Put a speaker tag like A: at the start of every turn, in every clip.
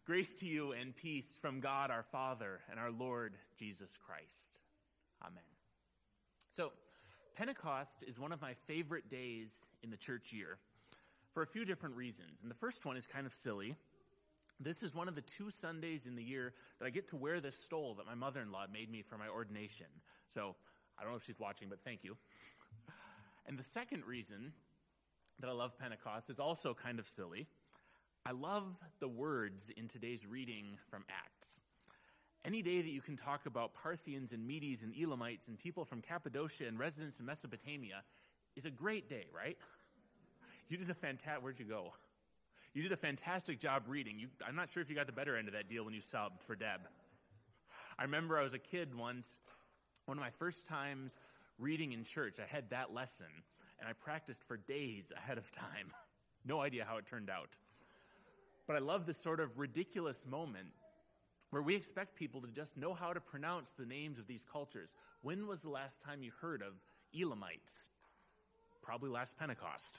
A: Grace to you and peace from God our Father and our Lord Jesus Christ. Amen. So, Pentecost is one of my favorite days in the church year for a few different reasons. And the first one is kind of silly. This is one of the 2 Sundays in the year that I get to wear this stole that my mother-in-law made me for my ordination. So, I don't know if she's watching, but thank you. And the second reason that I love Pentecost is also kind of silly. I love the words in today's reading from Acts. Any day that you can talk about Parthians and Medes and Elamites and people from Cappadocia and residents in Mesopotamia is a great day, right? You did a fantastic, where'd you go? You did a fantastic job reading. I'm not sure if you got the better end of that deal when you subbed for Deb. I remember I was a kid once, one of my first times reading in church, I had that lesson, and I practiced for days ahead of time. No idea how it turned out. But I love this sort of ridiculous moment where we expect people to just know how to pronounce the names of these cultures. When was the last time you heard of Elamites? Probably last Pentecost.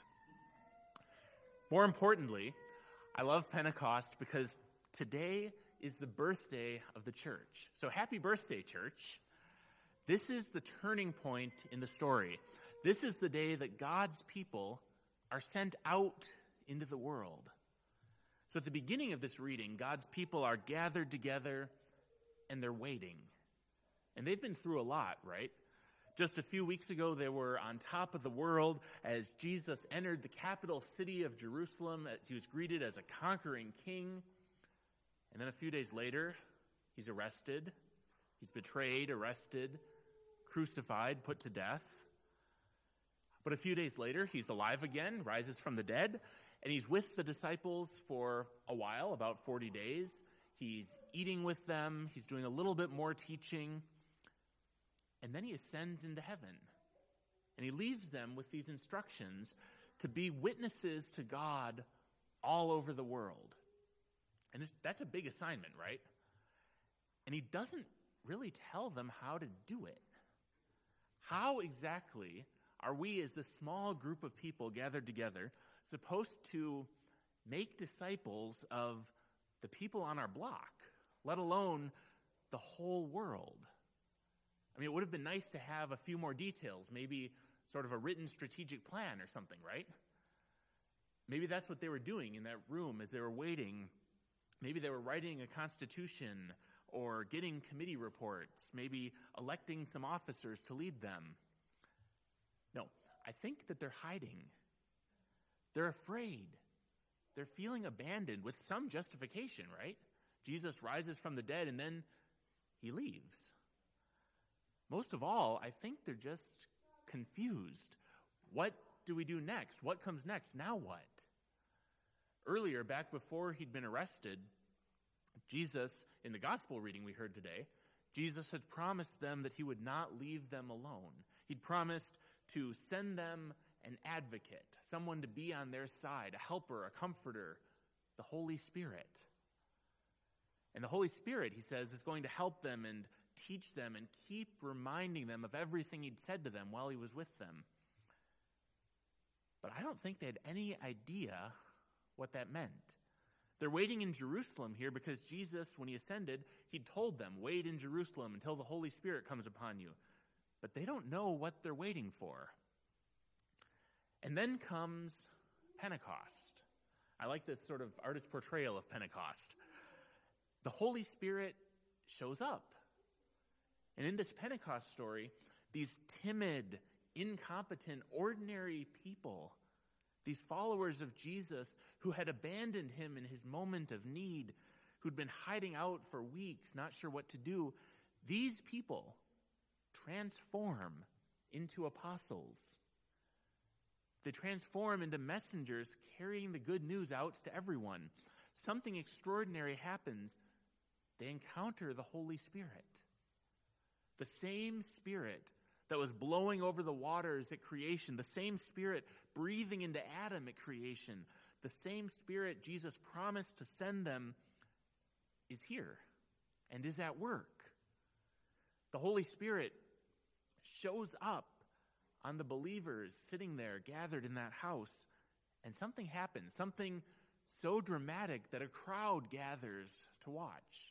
A: More importantly, I love Pentecost because today is the birthday of the church. So happy birthday, church. This is the turning point in the story. This is the day that God's people are sent out into the world. So at the beginning of this reading, God's people are gathered together and they're waiting. And they've been through a lot, right? Just a few weeks ago, they were on top of the world as Jesus entered the capital city of Jerusalem. He was greeted as a conquering king. And then a few days later, he's arrested. He's betrayed, arrested, crucified, put to death. But a few days later, he's alive again, rises from the dead. And he's with the disciples for a while, about 40 days. He's eating with them. He's doing a little bit more teaching. And then he ascends into heaven. And he leaves them with these instructions to be witnesses to God all over the world. And that's a big assignment, right? And he doesn't really tell them how to do it. How exactly are we, as this small group of people gathered together, supposed to make disciples of the people on our block, let alone the whole world? I mean, it would have been nice to have a few more details, maybe sort of a written strategic plan or something, right? Maybe that's what they were doing in that room as they were waiting. Maybe they were writing a constitution or getting committee reports, maybe electing some officers to lead them. No, I think that they're hiding. They're afraid. They're feeling abandoned with some justification, right? Jesus rises from the dead and then he leaves. Most of all, I think they're just confused. What do we do next? What comes next? Now what? Earlier, back before he'd been arrested, Jesus, in the gospel reading we heard today, Jesus had promised them that he would not leave them alone. He'd promised to send them an advocate, someone to be on their side, a helper, a comforter, the Holy Spirit. And the Holy Spirit, he says, is going to help them and teach them and keep reminding them of everything he'd said to them while he was with them. But I don't think they had any idea what that meant. They're waiting in Jerusalem here because Jesus, when he ascended, he told them, wait in Jerusalem until the Holy Spirit comes upon you. But they don't know what they're waiting for. And then comes Pentecost. I like this sort of artist portrayal of Pentecost. The Holy Spirit shows up. And in this Pentecost story, these timid, incompetent, ordinary people, these followers of Jesus who had abandoned him in his moment of need, who'd been hiding out for weeks, not sure what to do, these people transform into apostles. They transform into messengers carrying the good news out to everyone. Something extraordinary happens. They encounter the Holy Spirit. The same Spirit that was blowing over the waters at creation, the same Spirit breathing into Adam at creation, the same Spirit Jesus promised to send them is here and is at work. The Holy Spirit shows up on the believers sitting there gathered in that house, and something happens, something so dramatic that a crowd gathers to watch.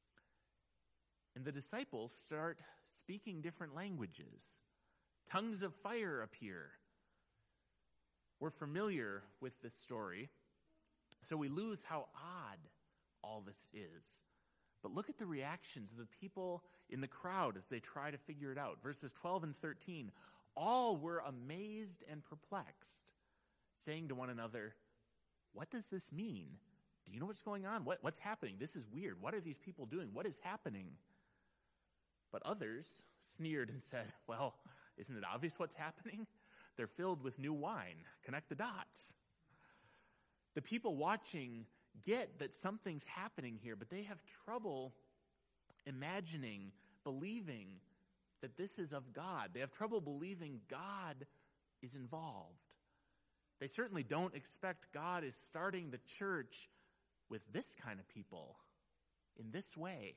A: And the disciples start speaking different languages. Tongues of fire appear. We're familiar with this story, so we lose how odd all this is. But look at the reactions of the people in the crowd as they try to figure it out. Verses 12 and 13, all were amazed and perplexed, saying to one another, "What does this mean? Do you know what's going on? What's happening? This is weird. What are these people doing? What is happening?" But others sneered and said, "Well, isn't it obvious what's happening? They're filled with new wine. Connect the dots." The people watching get that something's happening here, but they have trouble imagining, believing that this is of God. They have trouble believing God is involved. They certainly don't expect God is starting the church with this kind of people, in this way.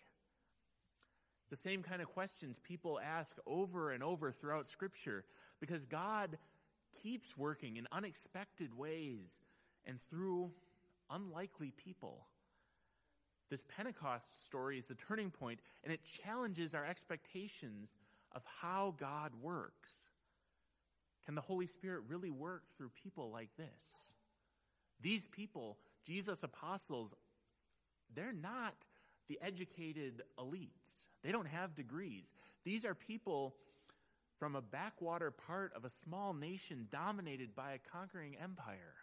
A: The same kind of questions people ask over and over throughout Scripture, because God keeps working in unexpected ways and through unlikely people. This Pentecost story is the turning point, and it challenges our expectations of how God works. Can the Holy Spirit really work through people like this? These people, Jesus' apostles, they're not the educated elites. They don't have degrees. These are people from a backwater part of a small nation dominated by a conquering empire.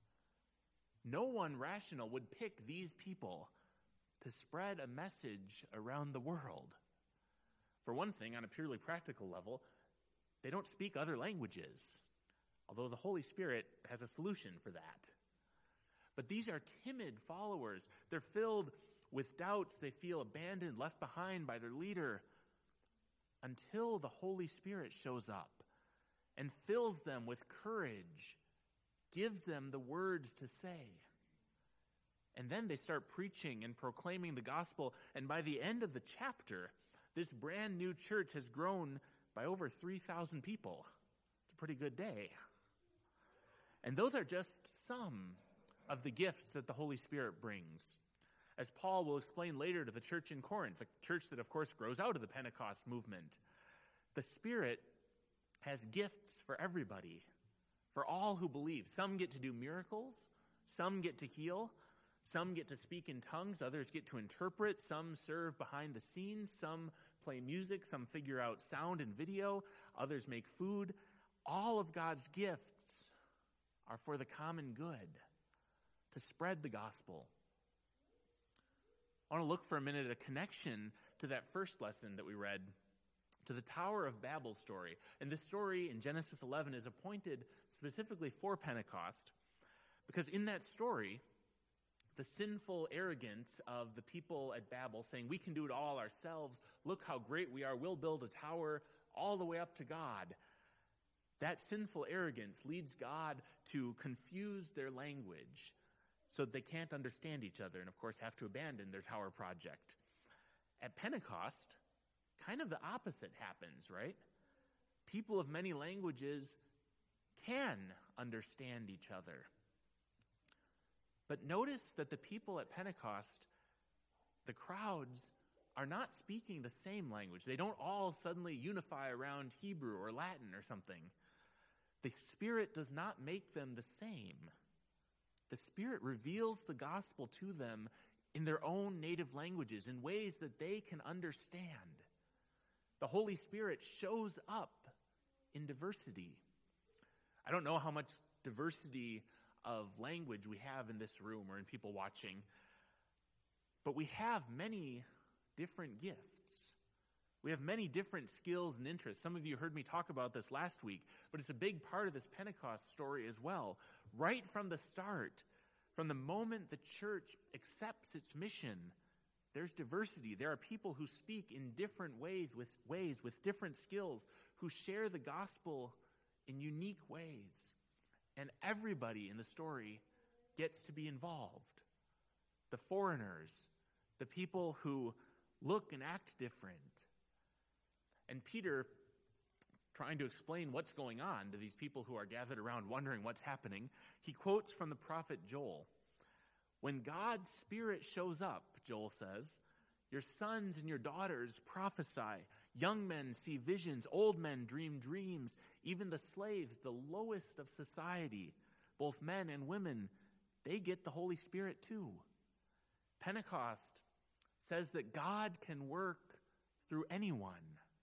A: No one rational would pick these people to spread a message around the world. For one thing, on a purely practical level, they don't speak other languages, although the Holy Spirit has a solution for that. But these are timid followers. They're filled with doubts. They feel abandoned, left behind by their leader, until the Holy Spirit shows up and fills them with courage, gives them the words to say. And then they start preaching and proclaiming the gospel, and by the end of the chapter, this brand new church has grown by over 3,000 people. It's a pretty good day. And those are just some of the gifts that the Holy Spirit brings. As Paul will explain later to the church in Corinth, a church that, of course, grows out of the Pentecost movement, the Spirit has gifts for everybody, for all who believe. Some get to do miracles, some get to heal, some get to speak in tongues, others get to interpret, some serve behind the scenes, some play music, some figure out sound and video, others make food. All of God's gifts are for the common good, to spread the gospel. I want to look for a minute at a connection to that first lesson that we read, to the Tower of Babel story. And this story in Genesis 11 is appointed specifically for Pentecost, because in that story, the sinful arrogance of the people at Babel, saying, "We can do it all ourselves, look how great we are, we'll build a tower all the way up to God." That sinful arrogance leads God to confuse their language so that they can't understand each other and, of course, have to abandon their tower project. At Pentecost, kind of the opposite happens, right? People of many languages can understand each other. But notice that the people at Pentecost, the crowds, are not speaking the same language. They don't all suddenly unify around Hebrew or Latin or something. The Spirit does not make them the same. The Spirit reveals the gospel to them in their own native languages, in ways that they can understand. The Holy Spirit shows up in diversity. I don't know how much diversity of language we have in this room or in people watching, but we have many different gifts. We have many different skills and interests. Some of you heard me talk about this last week, but it's a big part of this Pentecost story as well. Right from the start, from the moment the church accepts its mission, there's diversity. There are people who speak in different ways with different skills, who share the gospel in unique ways. And everybody in the story gets to be involved. The foreigners, the people who look and act different. And Peter, trying to explain what's going on to these people who are gathered around wondering what's happening, he quotes from the prophet Joel. When God's Spirit shows up, Joel says, your sons and your daughters prophesy. Young men see visions. Old men dream dreams. Even the slaves, the lowest of society, both men and women, they get the Holy Spirit too. Pentecost says that God can work through anyone.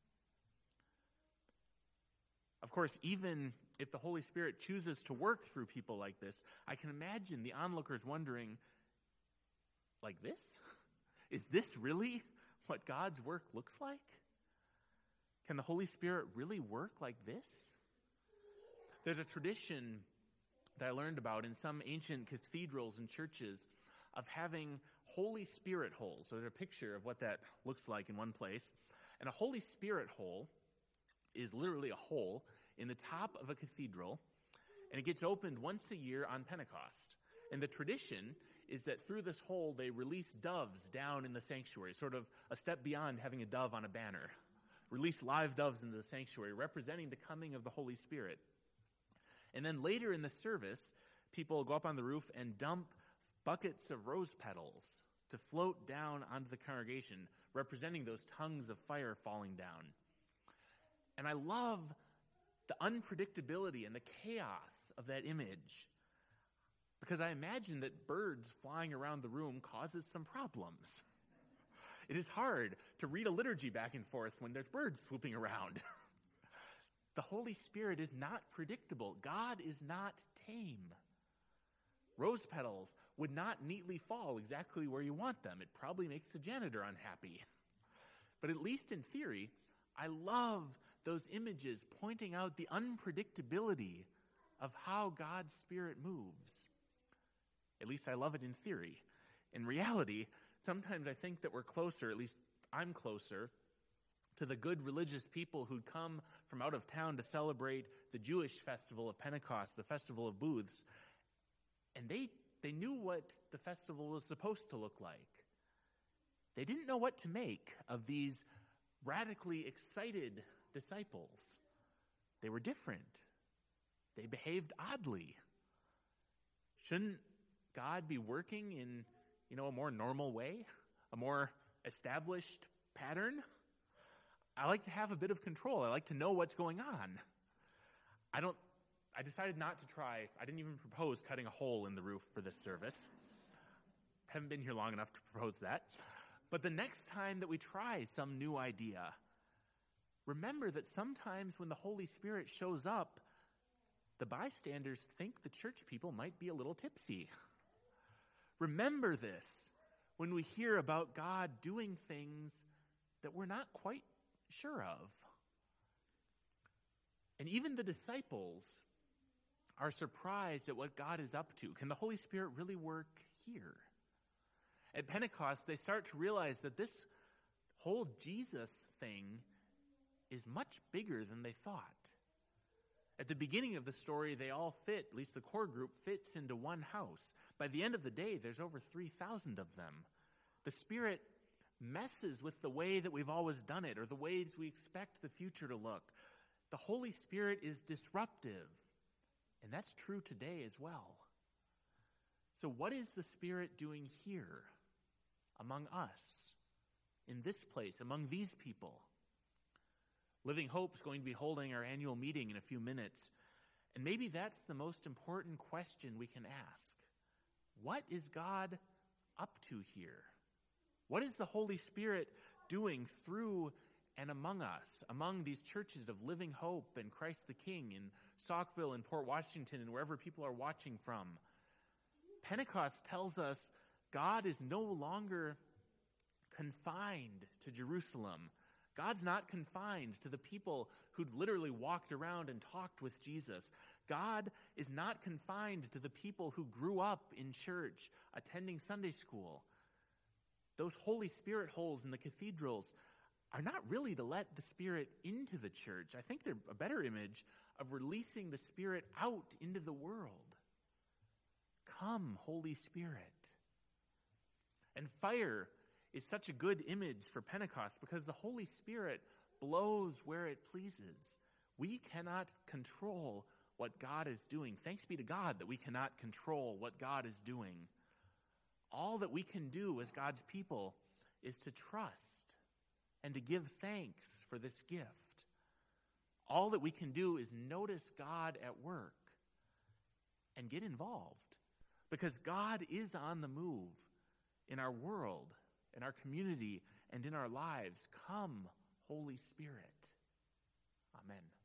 A: Of course, even if the Holy Spirit chooses to work through people like this, I can imagine the onlookers wondering, like this? Is this really what God's work looks like? Can the Holy Spirit really work like this? There's a tradition that I learned about in some ancient cathedrals and churches of having Holy Spirit holes. So there's a picture of what that looks like in one place. And a Holy Spirit hole is literally a hole in the top of a cathedral, and it gets opened once a year on Pentecost. And the tradition is that through this hole, they release doves down in the sanctuary, sort of a step beyond having a dove on a banner. Release live doves into the sanctuary, representing the coming of the Holy Spirit. And then later in the service, people go up on the roof and dump buckets of rose petals to float down onto the congregation, representing those tongues of fire falling down. And I love the unpredictability and the chaos of that image, because I imagine that birds flying around the room causes some problems. It is hard to read a liturgy back and forth when there's birds swooping around. The Holy Spirit is not predictable. God is not tame. Rose petals would not neatly fall exactly where you want them. It probably makes the janitor unhappy. But at least in theory, I love those images pointing out the unpredictability of how God's Spirit moves. At least I love it in theory. In reality, sometimes I think that we're closer, at least I'm closer, to the good religious people who'd come from out of town to celebrate the Jewish festival of Pentecost, the Festival of Booths. And they knew what the festival was supposed to look like. They didn't know what to make of these radically excited disciples. They were different. They behaved oddly. Shouldn't God be working in, a more normal way? A more established pattern? I like to have a bit of control. I like to know what's going on. I decided not to try. I didn't even propose cutting a hole in the roof for this service. Haven't been here long enough to propose that. But the next time that we try some new idea, remember that sometimes when the Holy Spirit shows up, the bystanders think the church people might be a little tipsy. Remember this when we hear about God doing things that we're not quite sure of. And even the disciples are surprised at what God is up to. Can the Holy Spirit really work here? At Pentecost, they start to realize that this whole Jesus thing is much bigger than they thought. At the beginning of the story, they all fit, at least the core group, fits into one house. By the end of the day, there's over 3,000 of them. The Spirit messes with the way that we've always done it, or the ways we expect the future to look. The Holy Spirit is disruptive, and that's true today as well. So what is the Spirit doing here, among us, in this place, among these people? Living Hope's going to be holding our annual meeting in a few minutes, and maybe that's the most important question we can ask. What is God up to here? What is the Holy Spirit doing through and among us, among these churches of Living Hope and Christ the King in Saukville and Port Washington and wherever people are watching from? Pentecost tells us God is no longer confined to Jerusalem. God's not confined to the people who'd literally walked around and talked with Jesus. God is not confined to the people who grew up in church, attending Sunday school. Those Holy Spirit holes in the cathedrals are not really to let the Spirit into the church. I think they're a better image of releasing the Spirit out into the world. Come, Holy Spirit. And fire is such a good image for Pentecost because the Holy Spirit blows where it pleases. We cannot control what God is doing. Thanks be to God that we cannot control what God is doing. all that we can do as God's people is to trust and to give thanks for this gift. All that we can do is notice God at work and get involved, because God is on the move in our world, in our community, and in our lives. Come, Holy Spirit. Amen.